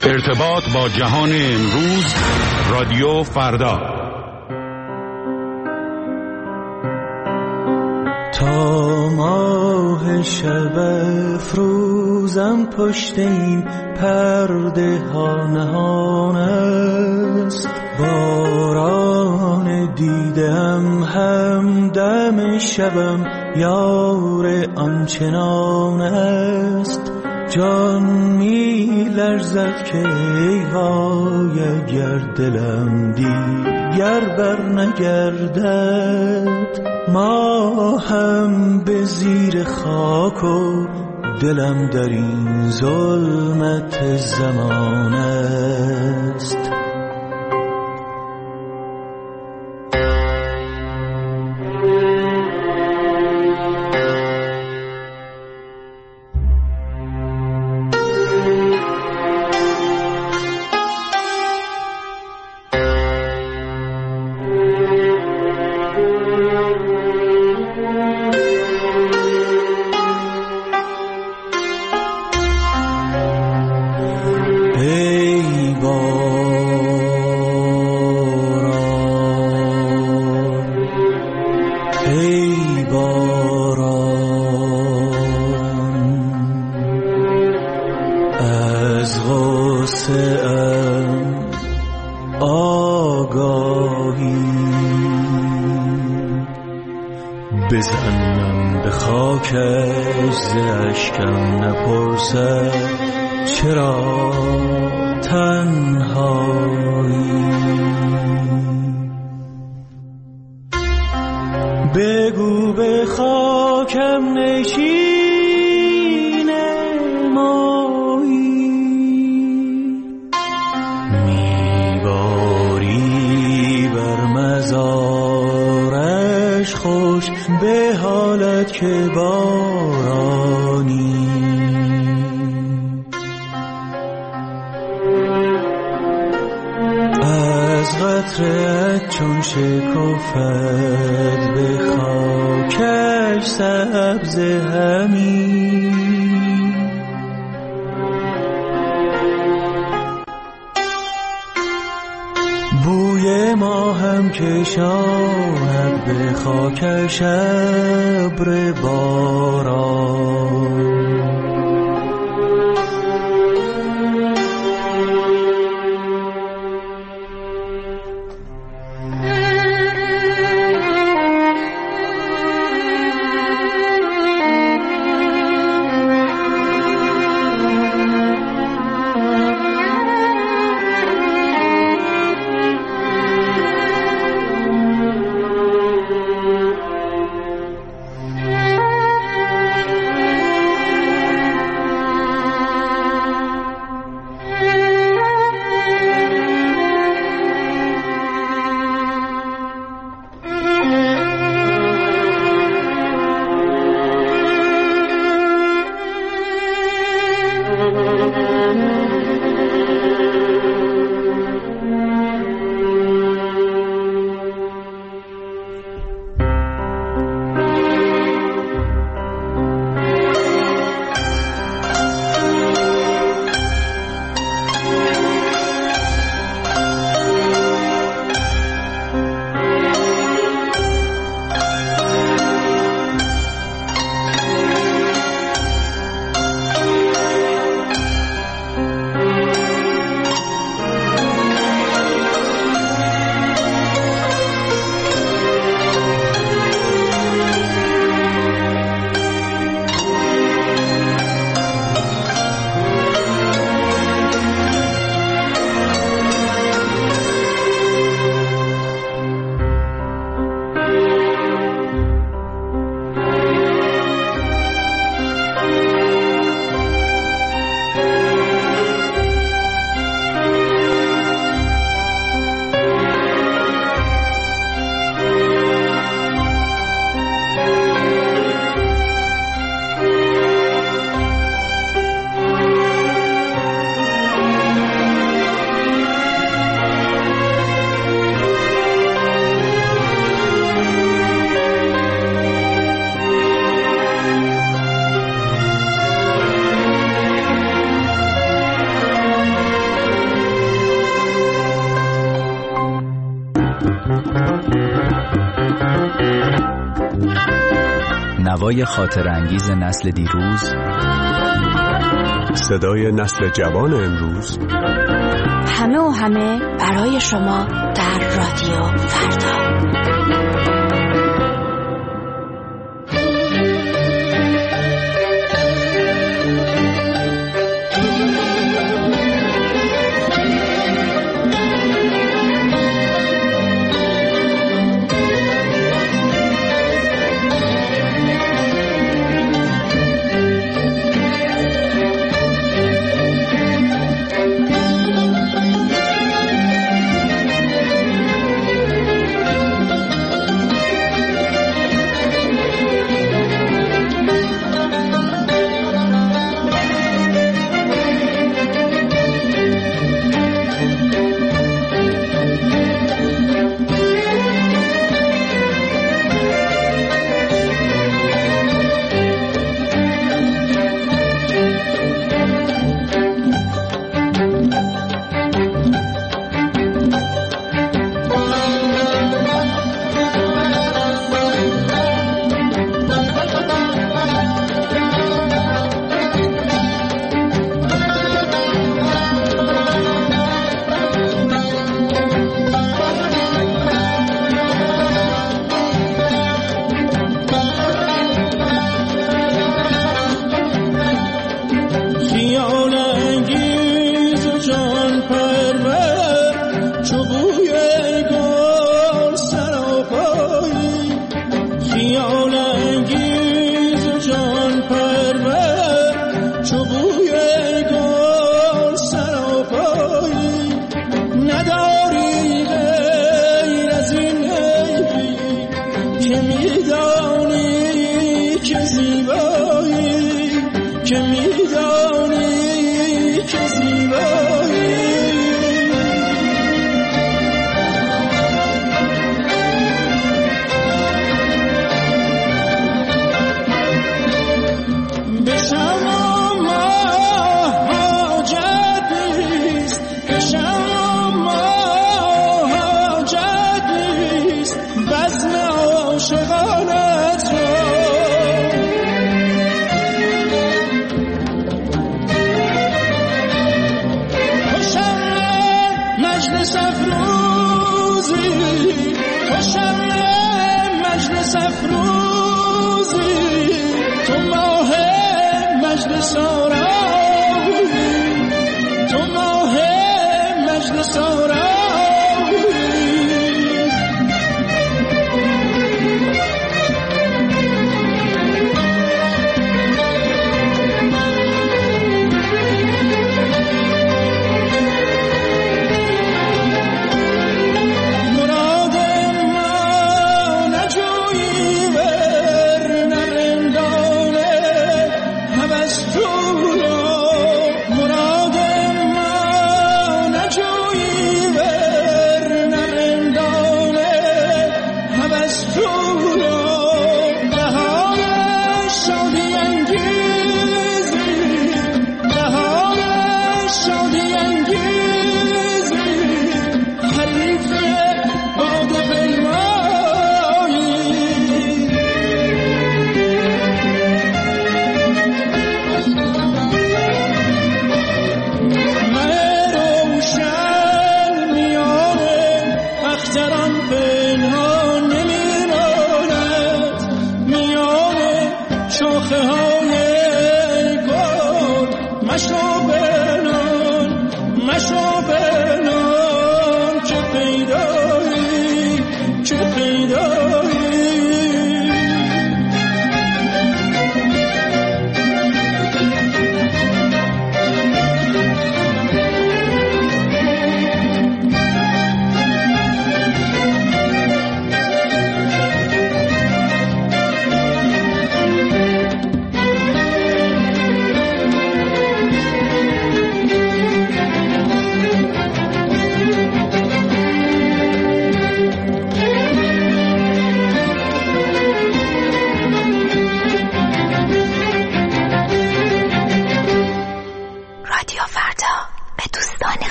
ارتباط با جهان امروز، رادیو فردا. تا ماه شب افروزم پشت این پرده ها نهان است، باران دیدم همدم شبم یار آنچنان است. جان می لرزد که ای وای اگر دلم دیگر بر نگردد، ما هم به زیر خاک و دلم در این ظلمت زمان است. بزنم به خاکش ز اشکم نپرسد چرا تنهایی. بگو به خاکم نشین مایی، میباری بر مزارش خوش به حالت که بارانی. از قطره‌ات چون شکفت به خاکش سبز همی، بوی ما هم کشاند به خاکش ابر باران. هوای خاطرانگیز نسل دیروز، صدای نسل جوان امروز، همه برای شما در رادیو فردا.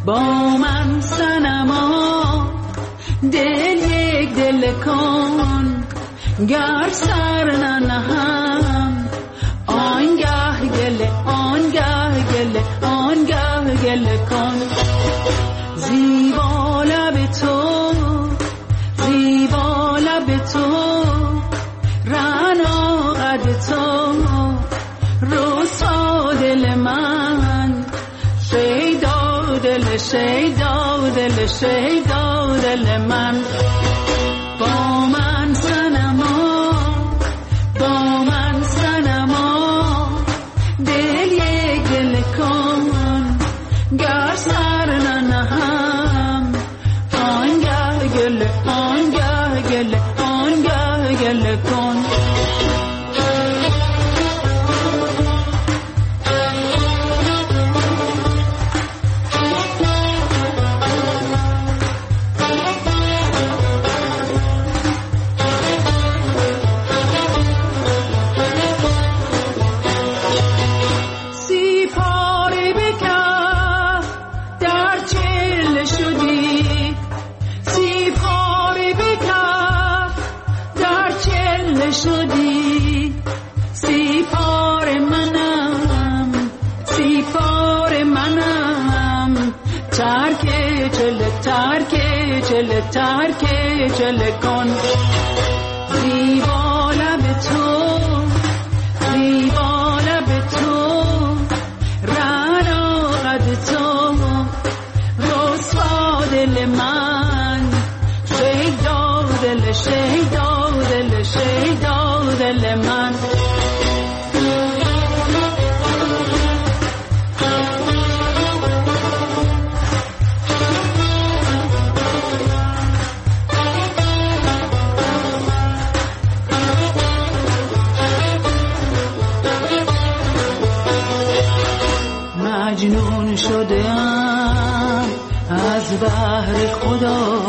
با من صنما دل یک دل کن، گر سر ننهم آنگه گله آنگه گله آنگه گله کن. زیبا لب تو زیبا لب تو رعنا قد تو رسوا دل من، شیدا دل شیدا دل شیدا دل من. با من صنما با من صنما دل یک دل کن، گر سر ننهم آنگه گله آنگه گله آنگه گله کن. شدی سیپار منم سیپار منم، ترک چله ترک چله ترک چله کن. زیبا لب تو زیبا لب تو رعنا قد تو رسوا دل من، شیدا دل شیدا دل شیدا دل من. مجنون شدم از بحر خدا،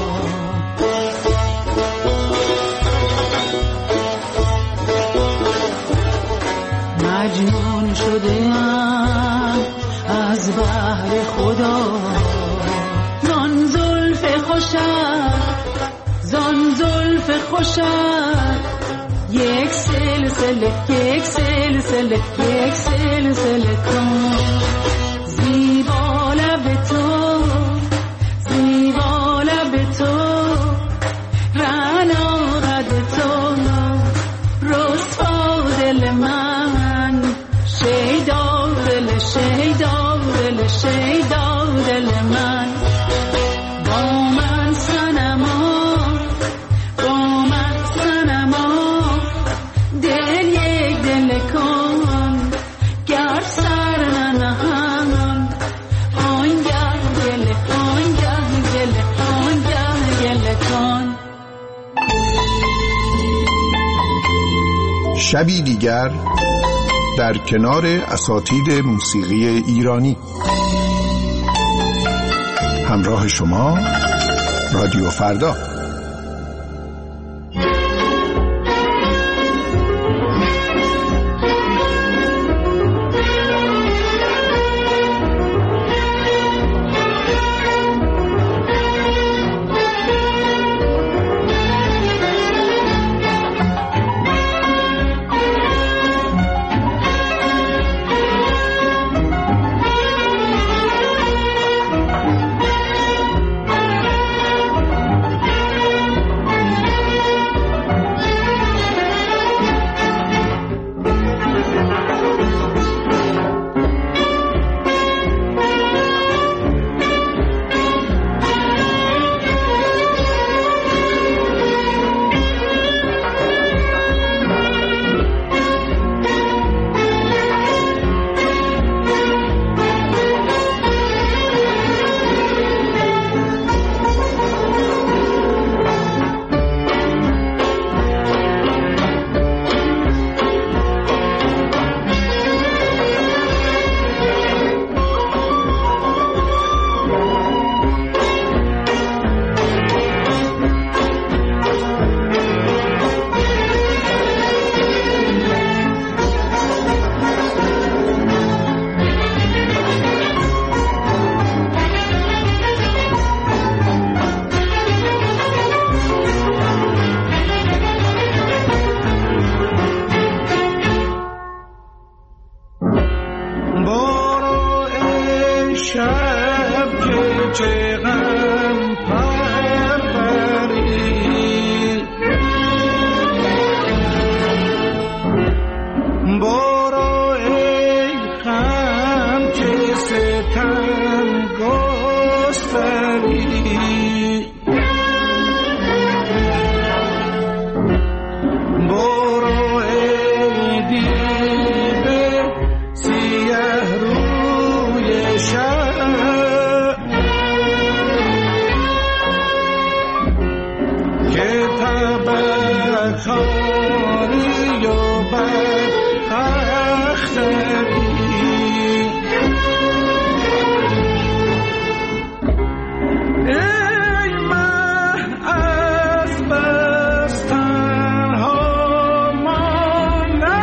مجنون شدم از بحر خدا. زان زلف خوشت زان زلف خوشت یک سلسله یک سلسله یک سلسله کن. زیبا لب تو زیبا لب تو رعنا قد تو رسوا دل من، شیدا دل شیدا دل شیدا دل من. با من صنما با من صنما دل یک دل کن، گر سر ننهم آنگه گله آنگه گله آنگه گله کن. شبی دیگر در کنار اساتید موسیقی ایرانی. همراه شما رادیو فردا. شب که چه غم پروری برو ای غم که ستم گستری برو ای دیو سیه روی شب که تبخاری و بدبختری ای مه از بس تنها مانده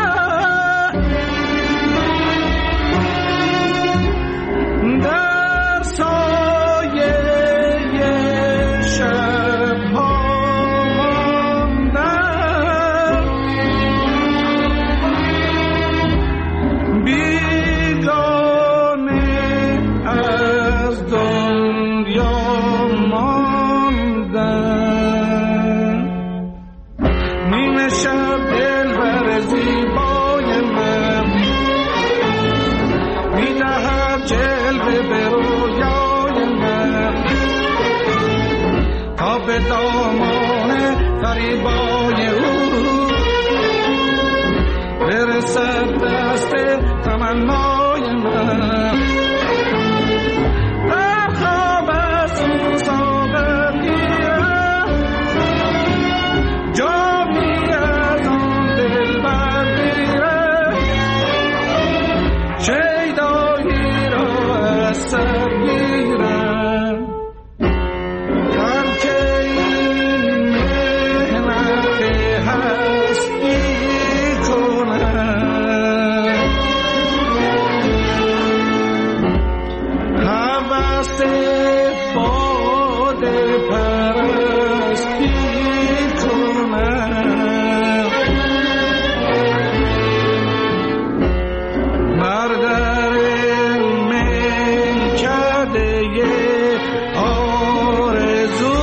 در سایه شب‌ها مانده بیگانه از دنیا ماندم نیمه شب دلبر زیبای من میدهد جلوه به رویای من تا به دامان فریبای او برسد دست تمنای من در خواب از او صابر گیرم جامی از آن دل برگیرم شیدایی را از سر گیرم ترک این محنت هستی کنم هوس باده پرستی کنم بر در میکده آرزو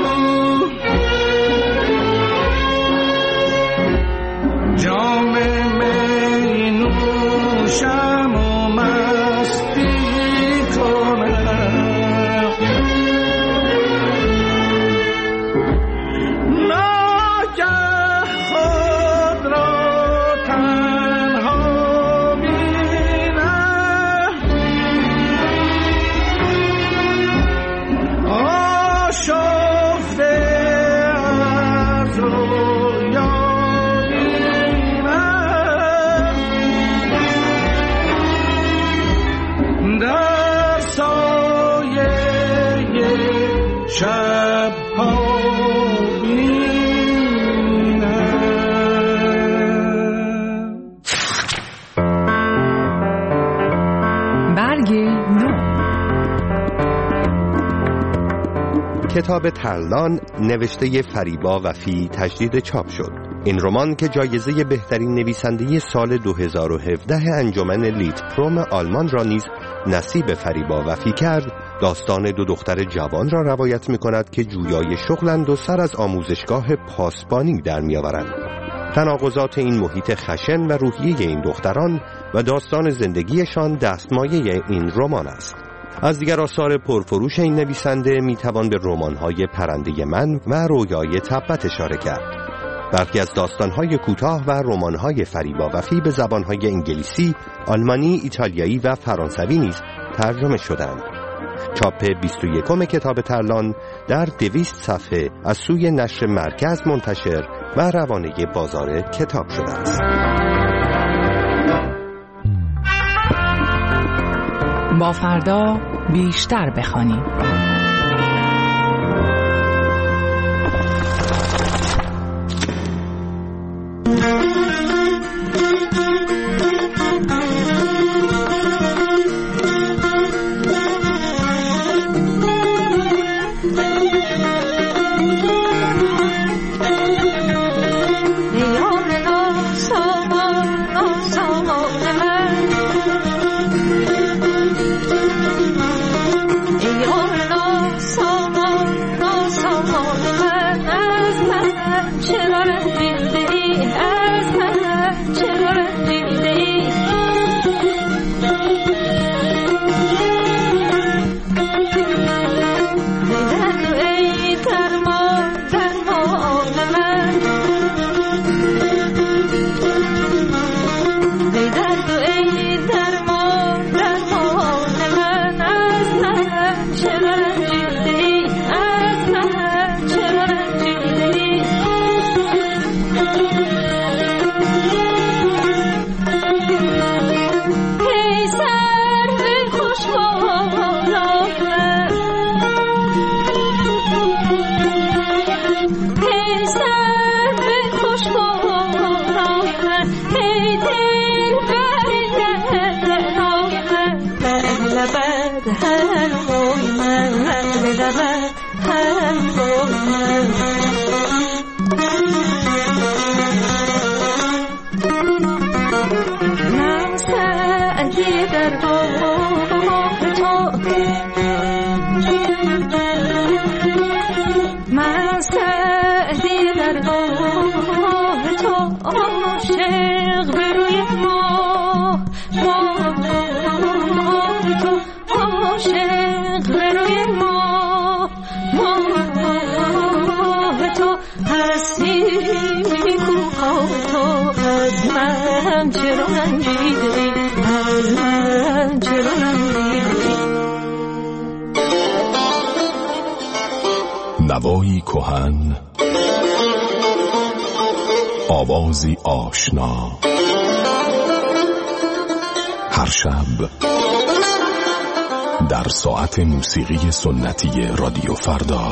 جام می نوشم و مستی کنم ناگه خود را تنها بینم آشفته از رویا بینم در سایه شب‌ها بینم. برگ نو. کتاب ترلان نوشته فریبا وفی تجدید چاپ شد. این رمان که جایزه بهترین نویسنده سال 2017 انجمن لیتپروم آلمان را نیز نصیب فریبا وفی کرد، داستان دو دختر جوان را روایت می کند که جویای شغلند و سر از آموزشگاه پاسبانی در می آورند. تناقضات این محیط خشن و روحیه این دختران و داستان زندگیشان دستمایه این رمان است. از دیگر آثار پرفروش این نویسنده می توان به رمان‌های پرنده من و رویای تبت اشاره کرد. برخی از داستان‌های کوتاه و رمان‌های فریبا وفی به زبان‌های انگلیسی، آلمانی، ایتالیایی و فرانسوی نیز ترجمه شدند. چاپ 21 کتاب ترلان در 200 صفحه از سوی نشر مرکز منتشر و روانه بازار کتاب شده است. با فردا بیشتر بخوانیم. نوایی کهن، آوازی آشنا، هر شب در ساعت موسیقی سنتی رادیو فردا.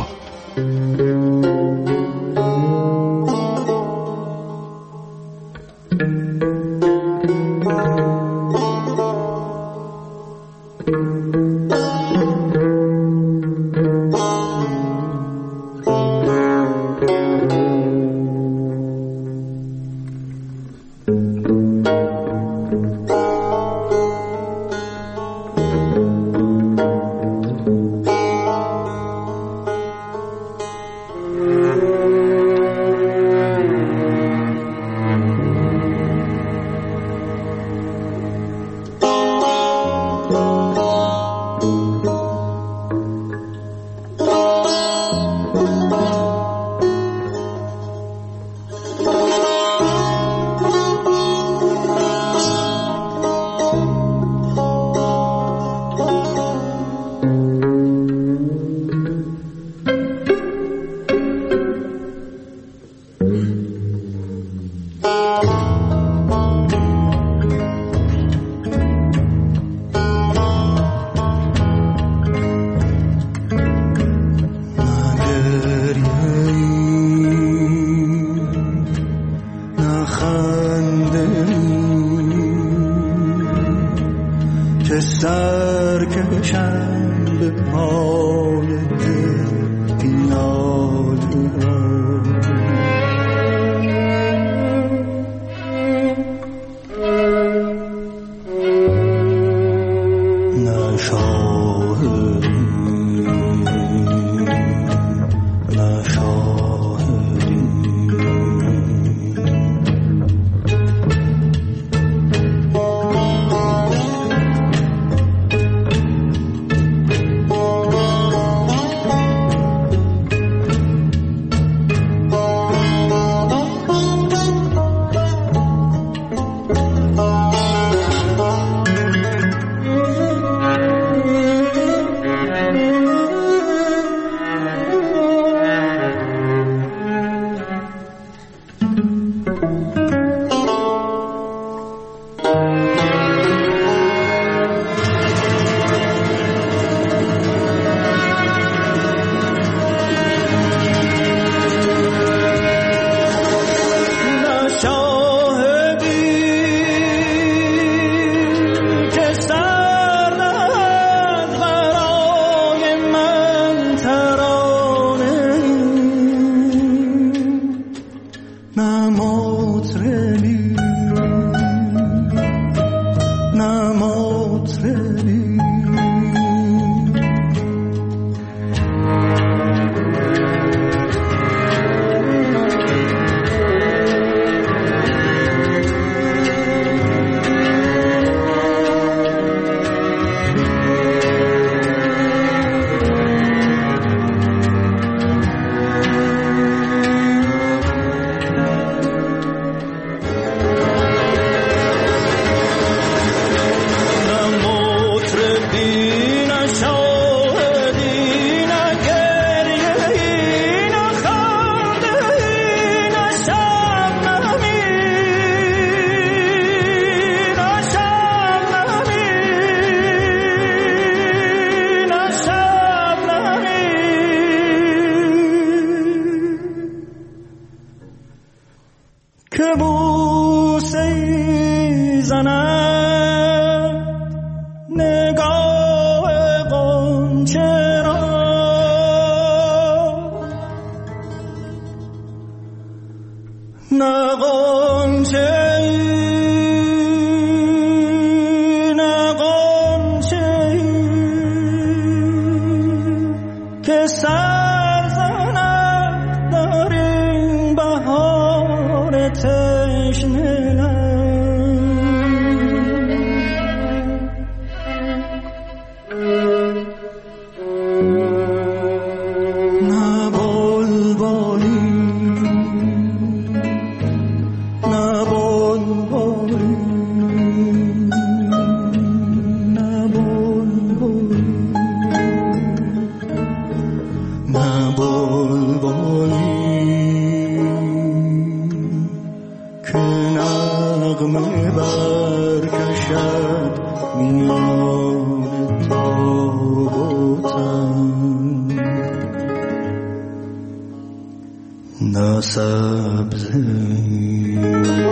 سبزه